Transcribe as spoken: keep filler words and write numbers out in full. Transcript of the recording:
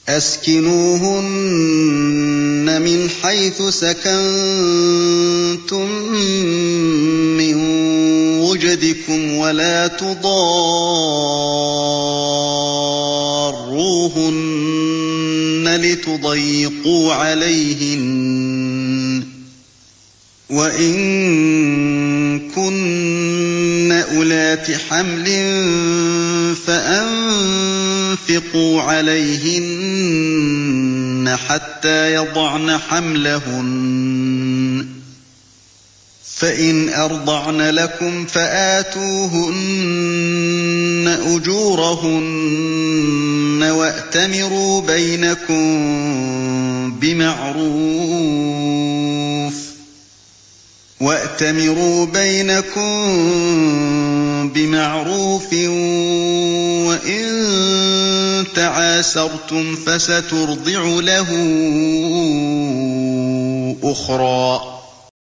أَسْكِنُوهُنَّ مِنْ حَيْثُ سَكَنتُم مِّن وُجْدِكُمْ وَلَا تُضَارُّوهُنَّ لِتُضَيِّقُوا عَلَيْهِنَّ ۚ وَإِن كُنَّ أُولَاتِ حَمْلٍ فَأَنفِقُوا عَلَيْهِنَّ حَتَّىٰ يَضَعْنَ حَمْلَهُنَّ ۚ فَإِنْ أَرْضَعْنَ لَكُمْ فَآتُوهُنَّ أُجُورَهُنَّ ۖ وَأْتَمِرُوا بَيْنَكُم بِمَعْرُوفٍ ۖ وَإِن تَعَاسَرْتُمْ فَسَتُرْضِعُ لَهُ أُخْرَىٰ.